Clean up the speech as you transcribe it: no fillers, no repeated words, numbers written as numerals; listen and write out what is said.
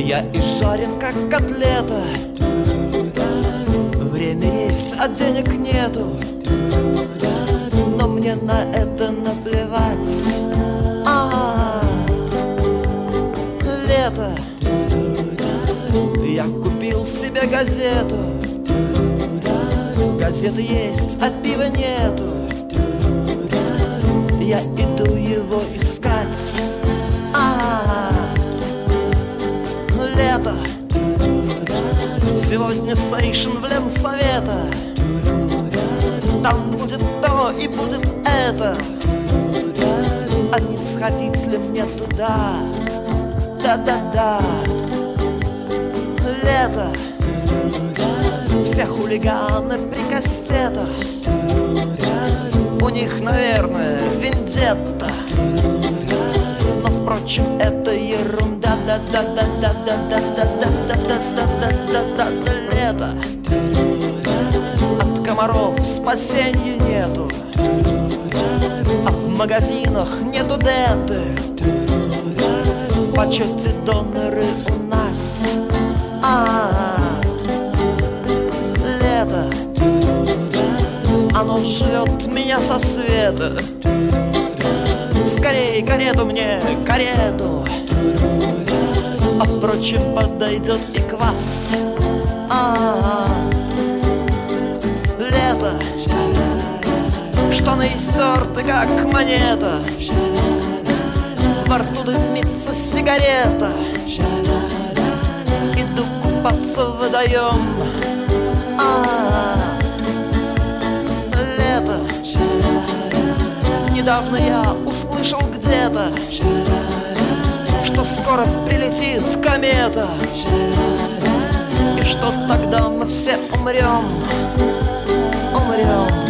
Я изжарен, как котлета. Время есть, а денег нету. Но мне на это наплевать. Лето. Я купил себе газету. Газеты есть, а пива нету. Я иду его искать. Лето. Сегодня сейшн в Ленсовета. Там будет то и будет это. А не сходить ли мне туда? Да-да-да. Лето. Все хулиганы при кастетах. У них, наверное, вендетта. Но, впрочем, это ерунда. Да-да-да-да-да-да-да-да-да-да-да-да-да-да. Лето. От комаров спасения нету. А в магазинах нету денты. В почете доноры у нас. Лето. Оно жрет меня со света. Скорей карету мне, карету. А впрочем, подойдет и квас. Лето. Штаны истерты, как монета. Во рту дымится сигарета. Иду купаться в водоем. Лето. Недавно я услышал где-то, что скоро прилетит комета. И что тогда мы все умрем.